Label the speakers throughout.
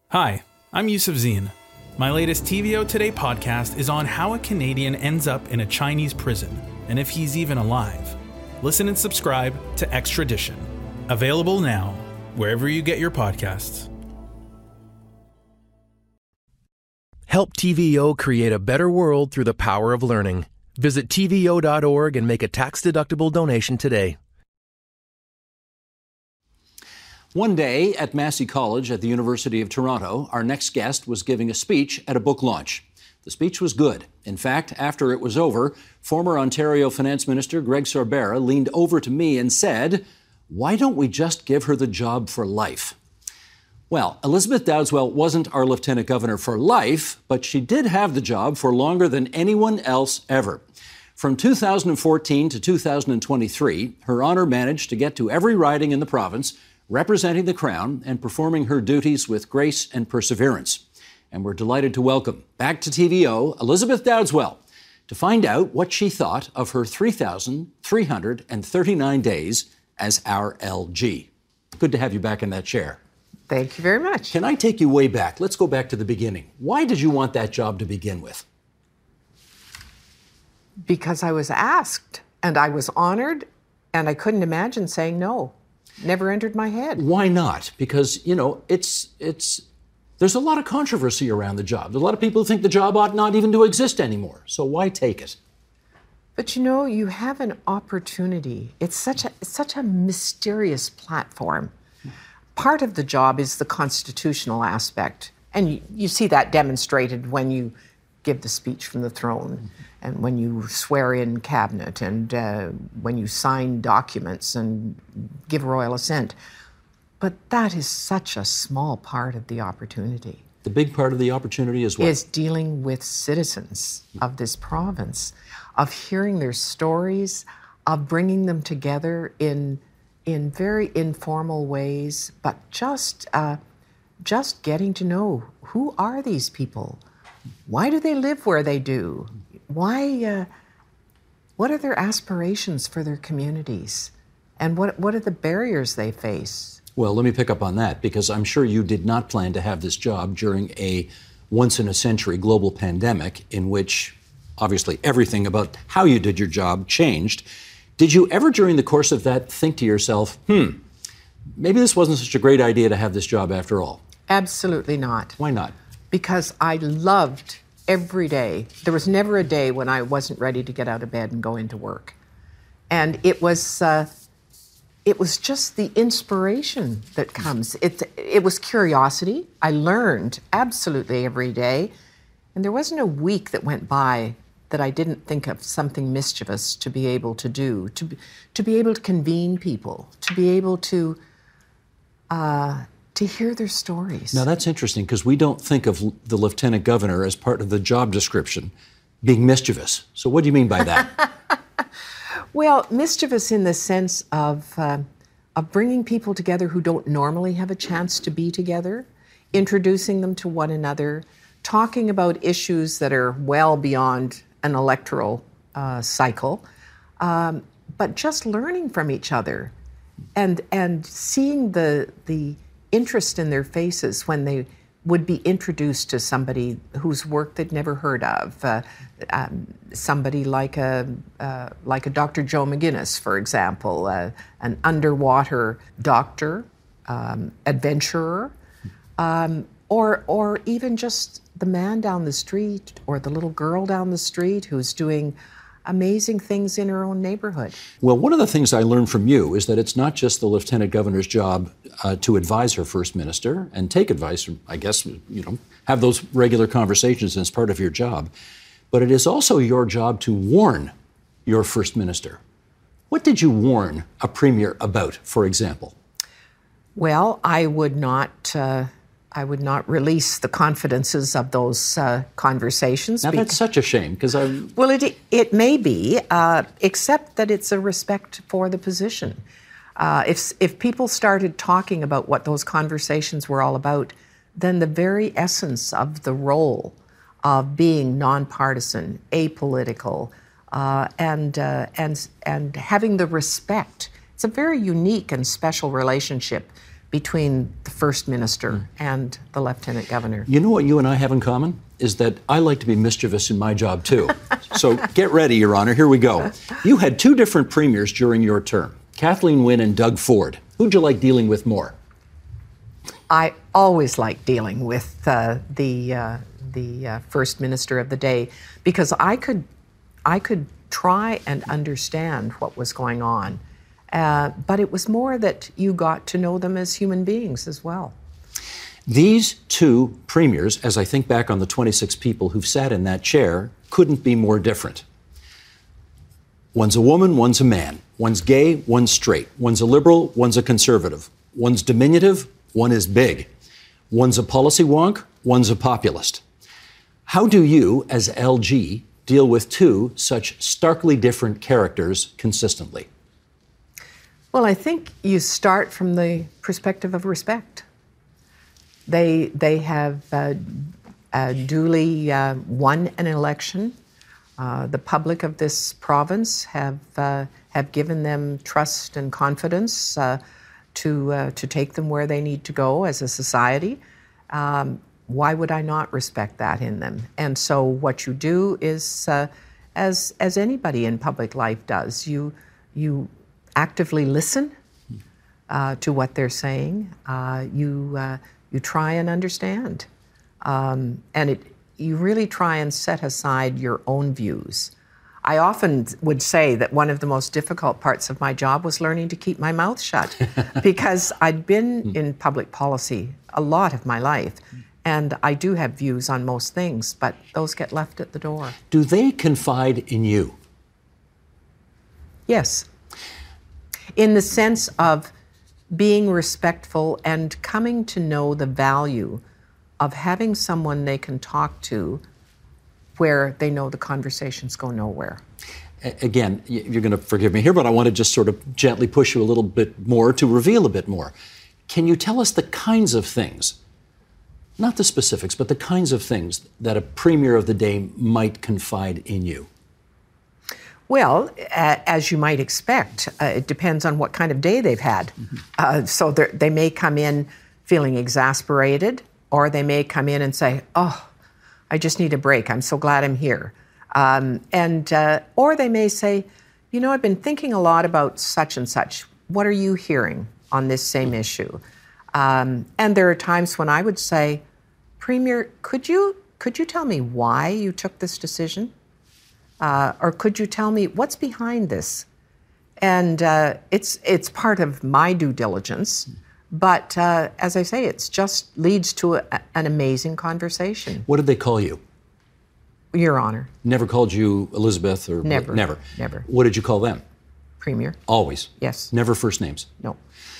Speaker 1: Hi, I'm Yusuf Zine. My latest TVO Today podcast is on how a Canadian ends up in a Chinese prison and if he's even alive. Listen and subscribe to Extradition. Available now, wherever you get your podcasts.
Speaker 2: Help TVO create a better world through the power of learning. Visit TVO.org and make a tax-deductible donation today.
Speaker 3: One day at Massey College at the University of Toronto, our next guest was giving a speech at a book launch. The speech was good. In fact, after it was over, former Ontario Finance Minister Greg Sorbara leaned over to me and said, "Why don't we just give her the job for life?" Well, Elizabeth Dowdeswell wasn't our Lieutenant Governor for life, but she did have the job for longer than anyone else ever. From 2014 to 2023, Her Honour managed to get to every riding in the province, representing the Crown and performing her duties with grace and perseverance. And we're delighted to welcome back to TVO Elizabeth Dowdeswell to find out what she thought of her 3,339 days as our LG. Good to have you back in that chair.
Speaker 4: Thank you very much.
Speaker 3: Can I take you way back? Let's go back to the beginning. Why did you want that job to begin with?
Speaker 4: Because I was asked, and I was honored, and I couldn't imagine saying no. Never entered my head.
Speaker 3: Why not? Because, you know, there's a lot of controversy around the job. There's a lot of people who think the job ought not even to exist anymore. So why take it?
Speaker 4: But you know, you have an opportunity. It's such a mysterious platform. Part of the job is the constitutional aspect. And you see that demonstrated when you give the speech from the throne and when you swear in cabinet and when you sign documents and give royal assent. But that is such a small part of the opportunity.
Speaker 3: The big part of the opportunity is what?
Speaker 4: Is dealing with citizens of this province, of hearing their stories, of bringing them together in very informal ways, but just getting to know, who are these people? Why do they live where they do? Why? What are their aspirations for their communities? And what are the barriers they face?
Speaker 3: Well, let me pick up on that, because I'm sure you did not plan to have this job during a once-in-a-century global pandemic in which, obviously, everything about how you did your job changed. Did you ever, during the course of that, think to yourself, maybe this wasn't such a great idea to have this job after all?
Speaker 4: Absolutely not.
Speaker 3: Why not?
Speaker 4: Because I loved every day. There was never a day when I wasn't ready to get out of bed and go into work. And it was just the inspiration that comes. It was curiosity. I learned absolutely every day. And there wasn't a week that went by that I didn't think of something mischievous to be able to do, to be able to convene people, to be able to hear their stories.
Speaker 3: Now, that's interesting, because we don't think of the Lieutenant Governor as part of the job description being mischievous. So what do you mean by that?
Speaker 4: Well, mischievous in the sense of bringing people together who don't normally have a chance to be together, introducing them to one another, talking about issues that are well beyond an electoral cycle, but just learning from each other and seeing the interest in their faces when they would be introduced to somebody whose work they'd never heard of. Somebody like a Dr. Joe McGuinness, for example, an underwater doctor, adventurer, or even just the man down the street or the little girl down the street who's doing amazing things in her own neighborhood.
Speaker 3: Well, one of the things I learned from you is that it's not just the Lieutenant Governor's job to advise her First Minister and take advice, I guess, have those regular conversations as part of your job, but it is also your job to warn your First Minister. What did you warn a Premier about, for example?
Speaker 4: Well, I would not release the confidences of those conversations.
Speaker 3: Now, that's such a shame, because
Speaker 4: Well, it may be, except that it's a respect for the position. If people started talking about what those conversations were all about, then the very essence of the role of being nonpartisan, apolitical, and having the respect. It's a very unique and special relationship between the First Minister and the Lieutenant Governor.
Speaker 3: You know what you and I have in common? Is that I like to be mischievous in my job, too. So get ready, Your Honor. Here we go. You had two different premiers during your term, Kathleen Wynne and Doug Ford. Who'd you like dealing with more?
Speaker 4: I always like dealing with the First Minister of the day, because I could try and understand what was going on. But it was more that you got to know them as human beings as well.
Speaker 3: These two premiers, as I think back on the 26 people who've sat in that chair, couldn't be more different. One's a woman, one's a man. One's gay, one's straight. One's a liberal, one's a conservative. One's diminutive, one is big. One's a policy wonk, one's a populist. How do you, as LG, deal with two such starkly different characters consistently?
Speaker 4: Well, I think you start from the perspective of respect. They have duly won an election. The public of this province have given them trust and confidence to take them where they need to go as a society. Why would I not respect that in them? And so what you do is, as anybody in public life does, you actively listen to what they're saying. You try and understand, and you really try and set aside your own views. I often would say that one of the most difficult parts of my job was learning to keep my mouth shut, because I'd been in public policy a lot of my life, and I do have views on most things, but those get left at the door.
Speaker 3: Do they confide in you?
Speaker 4: Yes. In the sense of being respectful and coming to know the value of having someone they can talk to where they know the conversations go nowhere.
Speaker 3: Again, you're going to forgive me here, but I want to just sort of gently push you a little bit more to reveal a bit more. Can you tell us the kinds of things, not the specifics, but the kinds of things that a premier of the day might confide in you?
Speaker 4: Well, as you might expect, it depends on what kind of day they've had. So they may come in feeling exasperated, or they may come in and say, "Oh, I just need a break. I'm so glad I'm here." Or they may say, "You know, I've been thinking a lot about such and such. What are you hearing on this same issue?" And there are times when I would say, "Premier, could you tell me why you took this decision? Or could you tell me what's behind this?" And it's part of my due diligence, but as I say, it just leads to an amazing conversation.
Speaker 3: What did they call you?
Speaker 4: Your Honor.
Speaker 3: Never called you Elizabeth or
Speaker 4: Never.
Speaker 3: Never. What did you call them?
Speaker 4: Premier.
Speaker 3: Always.
Speaker 4: Yes.
Speaker 3: Never first names.
Speaker 4: No.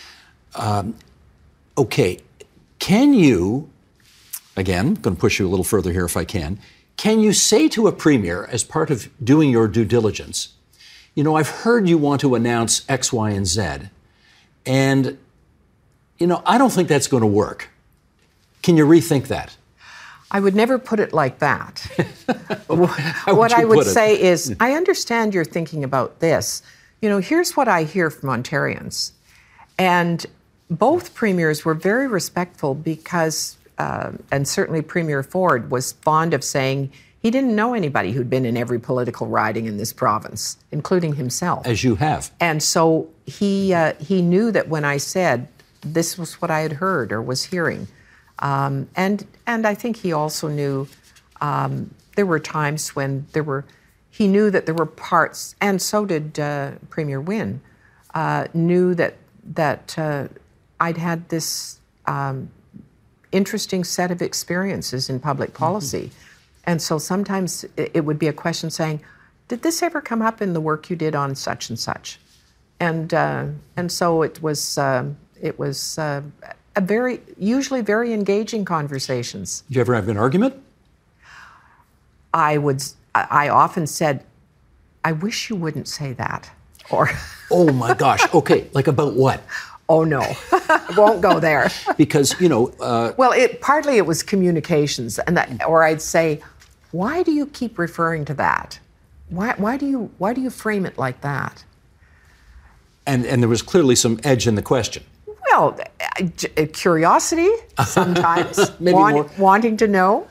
Speaker 3: Okay. Can you, again, I'm going to push you a little further here if I can you say to a premier, as part of doing your due diligence, you know, I've heard you want to announce X, Y, and Z, and, you know, I don't think that's going to work. Can you rethink that?
Speaker 4: I would never put it like that. What I would say is, I understand you're thinking about this. You know, here's what I hear from Ontarians. And both premiers were very respectful because, and certainly Premier Ford was fond of saying he didn't know anybody who'd been in every political riding in this province, including himself.
Speaker 3: As you have.
Speaker 4: And so he knew that when I said this was what I had heard or was hearing. And I think he also knew there were times when he knew that there were parts, and so did Premier Wynne, knew that I'd had this interesting set of experiences in public policy. Mm-hmm. And so sometimes it would be a question saying, did this ever come up in the work you did on such and such? And so it was usually very engaging conversations.
Speaker 3: Did you ever have an argument?
Speaker 4: I often said, I wish you wouldn't say that. Or
Speaker 3: oh my gosh, okay, like about what?
Speaker 4: Oh no, I won't go there.
Speaker 3: Because, you know...
Speaker 4: well, partly it was communications, or I'd say, why do you keep referring to that? Why do you frame it like that?
Speaker 3: And there was clearly some edge in the question.
Speaker 4: Well, curiosity sometimes,
Speaker 3: Maybe more.
Speaker 4: Wanting to know.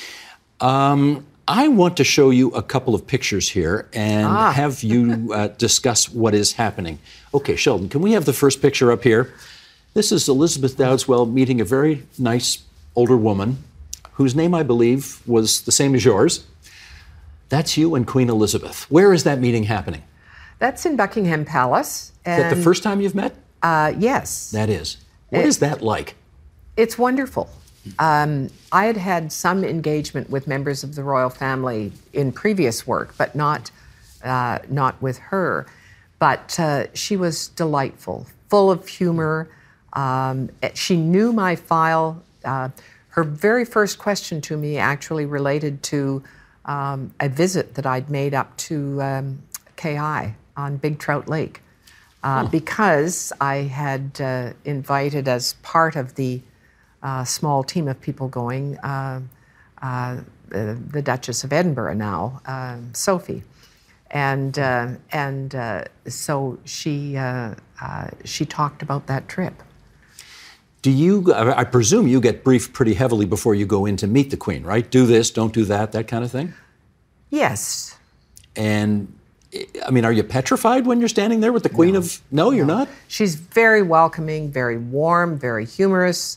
Speaker 3: I want to show you a couple of pictures here and have you discuss what is happening. Okay, Sheldon, can we have the first picture up here? This is Elizabeth Dowdeswell meeting a very nice older woman whose name, I believe, was the same as yours. That's you and Queen Elizabeth. Where is that meeting happening?
Speaker 4: That's in Buckingham Palace.
Speaker 3: Is that the first time you've met?
Speaker 4: Yes.
Speaker 3: That is. What is that like?
Speaker 4: It's wonderful. I had had some engagement with members of the royal family in previous work, but not with her. But she was delightful, full of humor. She knew my file. Her very first question to me actually related to a visit that I'd made up to KI on Big Trout Lake, because I had invited, as part of the small team of people going, the Duchess of Edinburgh now, Sophie, and so she talked about that trip.
Speaker 3: Do you? I presume you get briefed pretty heavily before you go in to meet the Queen, right? Do this, don't do that, that kind of thing.
Speaker 4: Yes.
Speaker 3: And I mean, are you petrified when you're standing there with the Queen of? No, you're not.
Speaker 4: She's very welcoming, very warm, very humorous.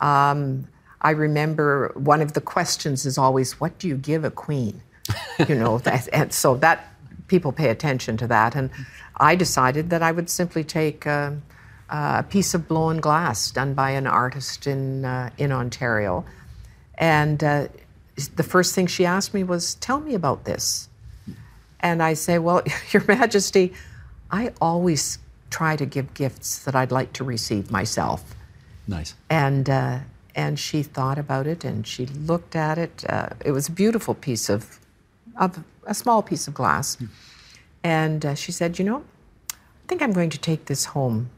Speaker 4: I remember one of the questions is always, "What do you give a queen?" You know, and so that people pay attention to that. And I decided that I would simply take a piece of blown glass done by an artist in Ontario, and the first thing she asked me was, "Tell me about this." And I say, "Well, Your Majesty, I always try to give gifts that I'd like to receive myself."
Speaker 3: Nice.
Speaker 4: And she thought about it and she looked at it. It was a beautiful piece of a small piece of glass. And she said, "You know, I think I'm going to take this home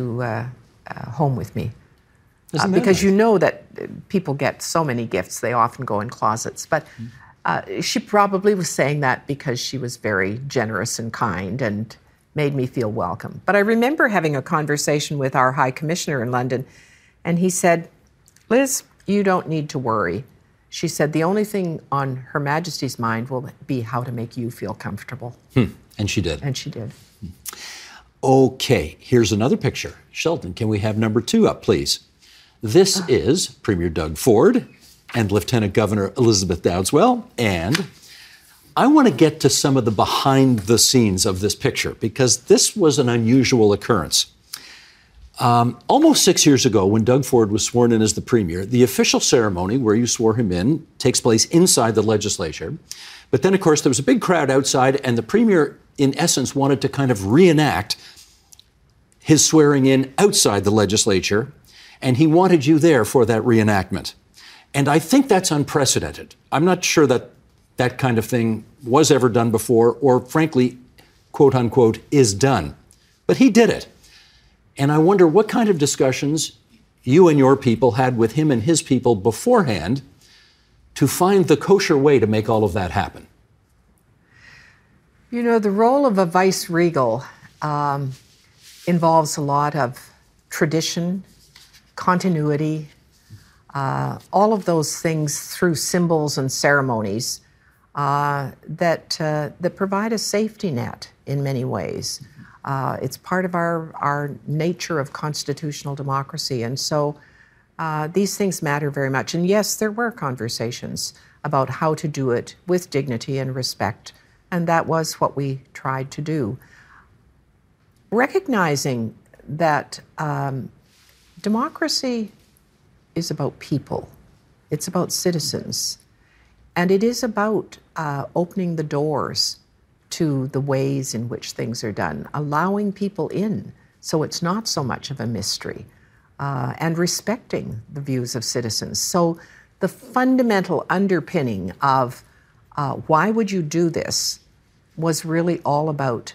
Speaker 4: home with me." Because nice? You know that people get so many gifts, they often go in closets. But she probably was saying that because she was very generous and kind and made me feel welcome. But I remember having a conversation with our High Commissioner in London, and he said, "Liz, you don't need to worry." She said, "The only thing on Her Majesty's mind will be how to make you feel comfortable."
Speaker 3: And she did.
Speaker 4: And she did.
Speaker 3: Okay, here's another picture. Sheldon, can we have number 2 up, please? This is Premier Doug Ford and Lieutenant Governor Elizabeth Dowdeswell. And I want to get to some of the behind the scenes of this picture because this was an unusual occurrence. Almost 6 years ago, when Doug Ford was sworn in as the Premier, the official ceremony where you swore him in takes place inside the legislature. But then, of course, there was a big crowd outside, and the Premier, in essence, wanted to kind of reenact his swearing in outside the legislature, and he wanted you there for that reenactment. And I think that's unprecedented. I'm not sure that that kind of thing was ever done before, or frankly, quote unquote, is done. But he did it. And I wonder what kind of discussions you and your people had with him and his people beforehand to find the kosher way to make all of that happen.
Speaker 4: You know, the role of a vice-regal involves a lot of tradition, continuity, all of those things through symbols and ceremonies that provide a safety net in many ways. It's part of our nature of constitutional democracy. And so these things matter very much. And yes, there were conversations about how to do it with dignity and respect. And that was what we tried to do. Recognizing that democracy is about people. It's about citizens. And it is about opening the doors to the ways in which things are done, allowing people in so it's not so much of a mystery, and respecting the views of citizens. So the fundamental underpinning of why would you do this was really all about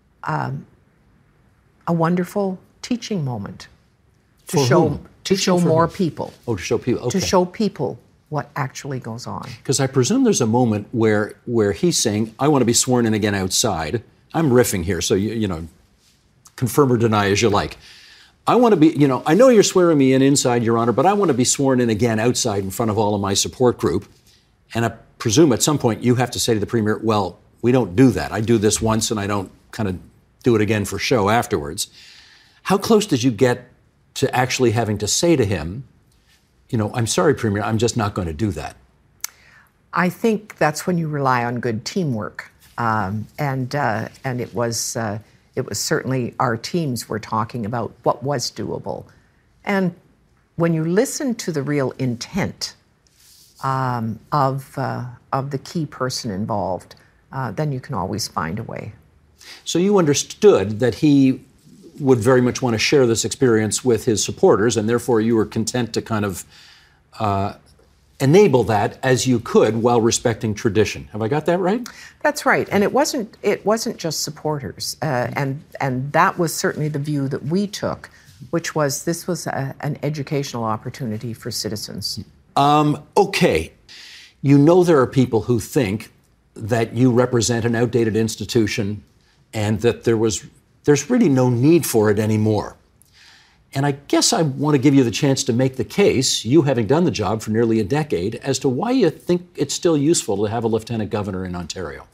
Speaker 4: a wonderful teaching moment to show more people.
Speaker 3: Oh, to show people. Okay.
Speaker 4: To show people what actually goes on.
Speaker 3: Because I presume there's a moment where he's saying, "I want to be sworn in again outside." I'm riffing here, so you know, confirm or deny as you like. I want to be, I know you're swearing me in inside, Your Honor, but I want to be sworn in again outside in front of all of my support group. And I presume at some point you have to say to the Premier, well, we don't do that. I do this once and I don't kind of do it again for show afterwards. How close did you get to actually having to say to him, I'm sorry, Premier, I'm just not going to do that?
Speaker 4: I think that's when you rely on good teamwork. And it was certainly our teams were talking about what was doable. And when you listen to the real intent of the key person involved, then you can always find a way.
Speaker 3: So you understood that he would very much want to share this experience with his supporters, and therefore you were content to kind of enable that as you could while respecting tradition. Have I got that right?
Speaker 4: That's right, and it wasn't just supporters, and that was certainly the view that we took, which was this was an educational opportunity for citizens.
Speaker 3: Okay, there are people who think that you represent an outdated institution and that there's really no need for it anymore. And I guess I want to give you the chance to make the case, you having done the job for nearly a decade, as to why you think it's still useful to have a lieutenant governor in Ontario.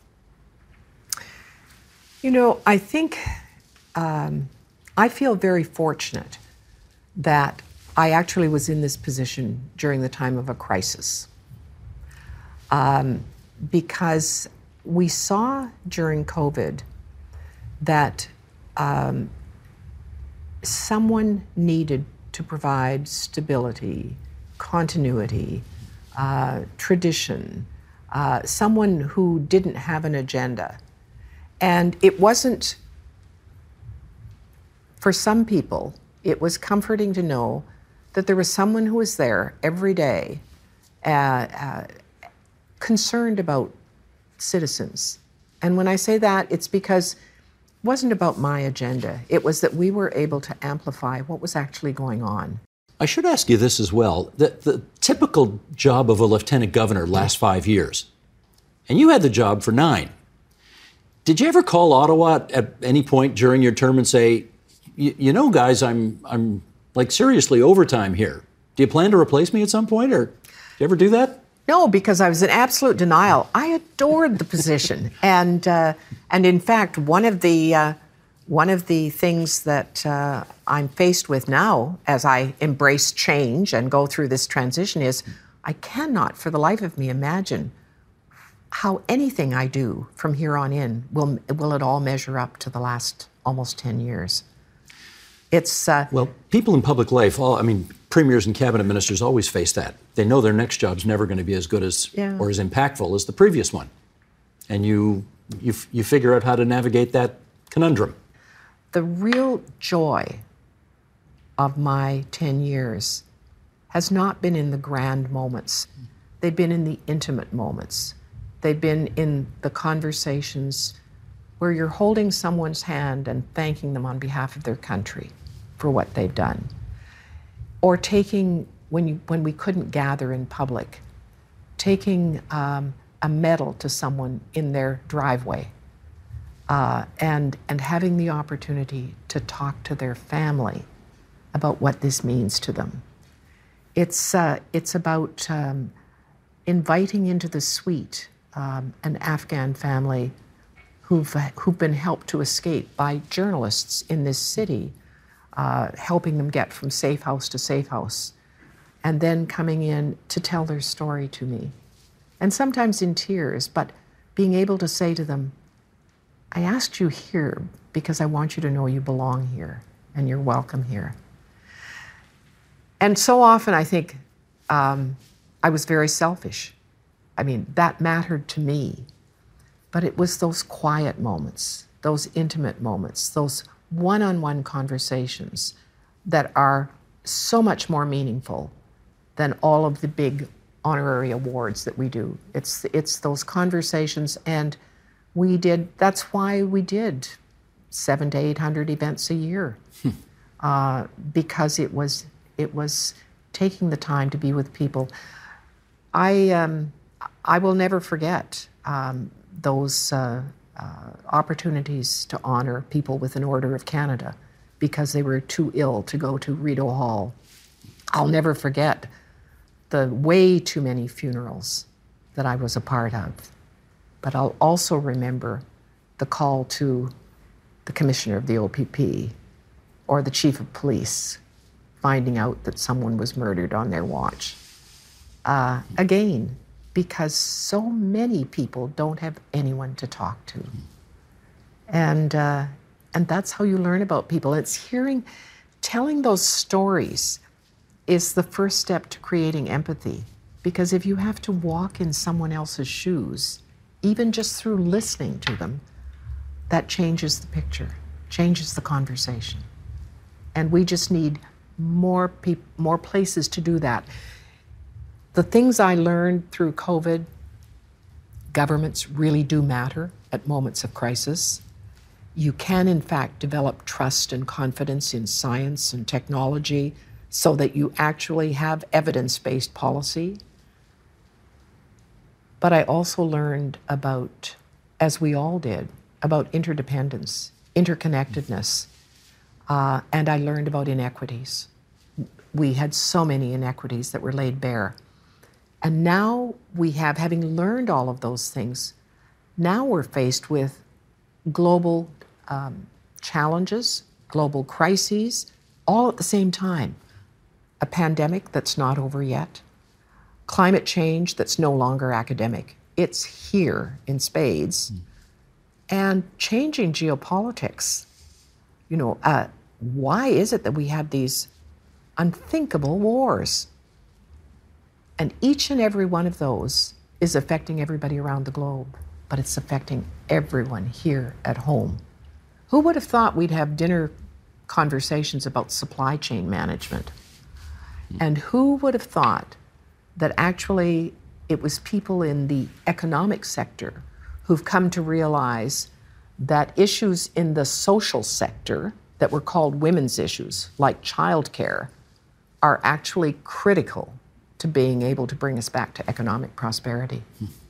Speaker 4: I think I feel very fortunate that I actually was in this position during the time of a crisis. Because we saw during COVID that someone needed to provide stability, continuity, tradition, someone who didn't have an agenda. And it wasn't, for some people, it was comforting to know that there was someone who was there every day concerned about citizens. And when I say that, it's because it wasn't about my agenda. It was that we were able to amplify what was actually going on.
Speaker 3: I should ask you this as well. The typical job of a lieutenant governor lasts 5 years, and you had the job for 9. Did you ever call Ottawa at any point during your term and say, guys, I'm like seriously overtime here. Do you plan to replace me at some point, or did you ever do that?
Speaker 4: No, because I was in absolute denial. I adored the position, and in fact, one of the things that I'm faced with now, as I embrace change and go through this transition, is I cannot, for the life of me, imagine how anything I do from here on in will it all measure up to the last almost 10 years. It's
Speaker 3: well, people in public life, premiers and cabinet ministers always face that. They know their next job's never going to be as good as or as impactful as the previous one, and you figure out how to navigate that conundrum.
Speaker 4: The real joy of my 10 years has not been in the grand moments. They've been in the intimate moments. They've been in the conversations where you're holding someone's hand and thanking them on behalf of their country for what they've done. Or taking, when we couldn't gather in public, taking a medal to someone in their driveway and having the opportunity to talk to their family about what this means to them. It's about inviting into the suite an Afghan family who've been helped to escape by journalists in this city, helping them get from safe house to safe house, and then coming in to tell their story to me. And sometimes in tears, but being able to say to them, I asked you here because I want you to know you belong here and you're welcome here. And so often I think I was very selfish. That mattered to me. But it was those quiet moments, those intimate moments, those one-on-one conversations that are so much more meaningful than all of the big honorary awards that we do. It's those conversations, and that's why we did 700 to 800 events a year, because it was taking the time to be with people. I will never forget those opportunities to honor people with an Order of Canada because they were too ill to go to Rideau Hall. I'll never forget the way too many funerals that I was a part of. But I'll also remember the call to the commissioner of the OPP or the chief of police finding out that someone was murdered on their watch. Again, because so many people don't have anyone to talk to. And that's how you learn about people. It's telling those stories is the first step to creating empathy. Because if you have to walk in someone else's shoes, even just through listening to them, that changes the picture, changes the conversation. And we just need more places to do that. The things I learned through COVID, governments really do matter at moments of crisis. You can, in fact, develop trust and confidence in science and technology so that you actually have evidence-based policy. But I also learned about, as we all did, about interdependence, interconnectedness, and I learned about inequities. We had so many inequities that were laid bare. And now we have, having learned all of those things, now we're faced with global challenges, global crises, all at the same time. A pandemic that's not over yet, climate change that's no longer academic. It's here in spades. And changing geopolitics. You know, why is it that we have these unthinkable wars? And each and every one of those is affecting everybody around the globe, but it's affecting everyone here at home. Who would have thought we'd have dinner conversations about supply chain management? And who would have thought that actually it was people in the economic sector who've come to realize that issues in the social sector that were called women's issues, like childcare, are actually critical to being able to bring us back to economic prosperity.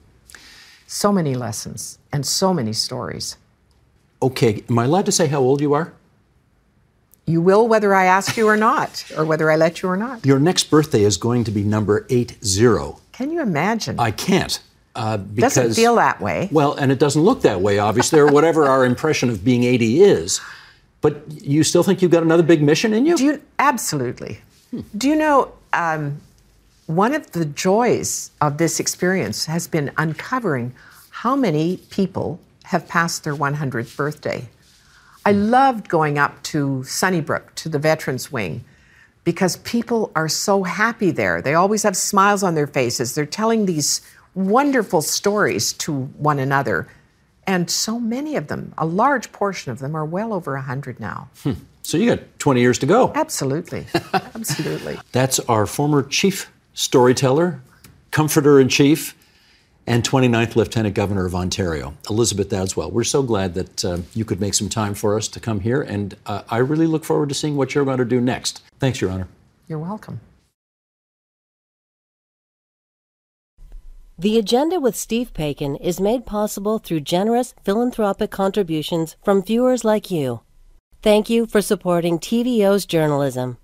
Speaker 4: So many lessons and so many stories.
Speaker 3: Okay, am I allowed to say how old you are?
Speaker 4: You will whether I ask you or not, or whether I let you or not.
Speaker 3: Your next birthday is going to be number 80.
Speaker 4: Can you imagine?
Speaker 3: I can't. Because,
Speaker 4: doesn't feel that way.
Speaker 3: Well, and it doesn't look that way, obviously, or whatever our impression of being 80 is. But you still think you've got another big mission in you?
Speaker 4: Absolutely. Do you know, one of the joys of this experience has been uncovering how many people have passed their 100th birthday. I loved going up to Sunnybrook, to the Veterans Wing, because people are so happy there. They always have smiles on their faces. They're telling these wonderful stories to one another. And so many of them, a large portion of them, are well over 100 now.
Speaker 3: So you got 20 years to go.
Speaker 4: Absolutely. Absolutely.
Speaker 3: That's our former chief storyteller, comforter-in-chief, and 29th Lieutenant Governor of Ontario, Elizabeth Dadswell. We're so glad that you could make some time for us to come here, and I really look forward to seeing what you're going to do next. Thanks, Your Honor.
Speaker 4: You're welcome.
Speaker 5: The Agenda with Steve Paikin is made possible through generous philanthropic contributions from viewers like you. Thank you for supporting TVO's journalism.